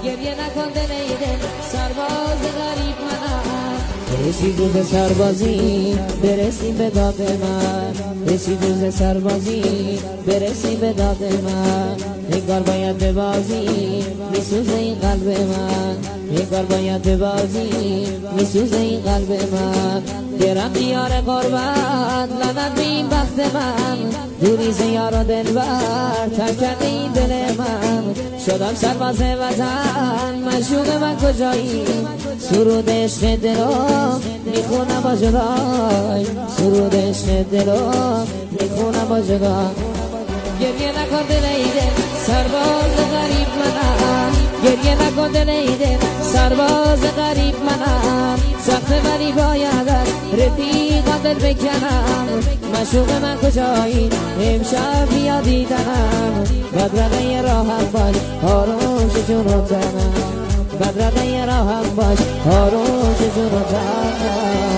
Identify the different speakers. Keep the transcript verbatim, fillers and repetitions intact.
Speaker 1: گریه نکن دل ای دل سرباز غریب منم. رسید روز سربازی برسی به داد من، رسید روز سربازی برسی به داد من. انگار باید ببازی میسوزه این قلب من، انگار باید ببازی میسوزه این قلب من. برم دیار قربت لعنت به این بخت من، دوری ز یار و دلبر ترک کرده این دل من. شدم سرباز وطن مشوق من کجایی، سرود عشق دلو میخونم با جدای، سرود عشق دلو میخونم با جدای. گریه نکن دل ای دل سرباز غریب منم، گریه نکن دل ای دل سرباز غریب منم. سخت ولی باید از رفیقم دل بکنم، مشوق من کجایی امشب بیا دیدنم. بدرقه راهم باش آروم شو جون و تنم، بدرقه راهم باش آروم شو جون و تنم.